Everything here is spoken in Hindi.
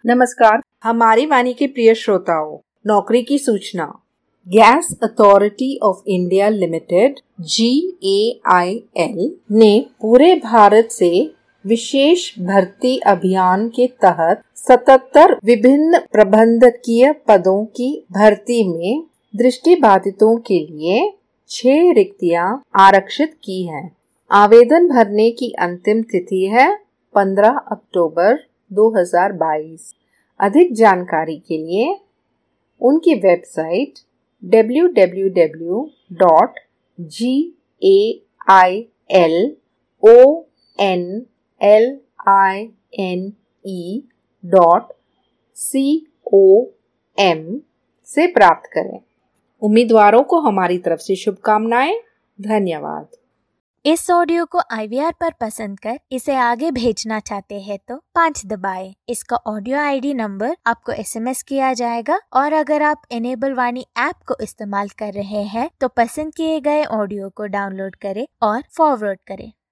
नमस्कार, हमारी वाणी के प्रिय श्रोताओं, नौकरी की सूचना। Gas authority of India limited GAIL ने पूरे भारत से विशेष भर्ती अभियान के तहत 77 विभिन्न प्रबंधकीय पदों की भर्ती में दृष्टिबाधितों के लिए 6 रिक्तियां आरक्षित की हैं। आवेदन भरने की अंतिम तिथि है 15 अक्टूबर 2022। अधिक जानकारी के लिए उनकी वेबसाइट www.gailline.com से प्राप्त करें। उम्मीदवारों को हमारी तरफ से शुभकामनाएं। धन्यवाद। इस ऑडियो को IVR पर पसंद कर इसे आगे भेजना चाहते हैं तो 5 दबाएं। इसका ऑडियो ID नंबर आपको SMS किया जाएगा और अगर आप इनेबल वाणी ऐप को इस्तेमाल कर रहे हैं तो पसंद किए गए ऑडियो को डाउनलोड करें और फॉरवर्ड करें।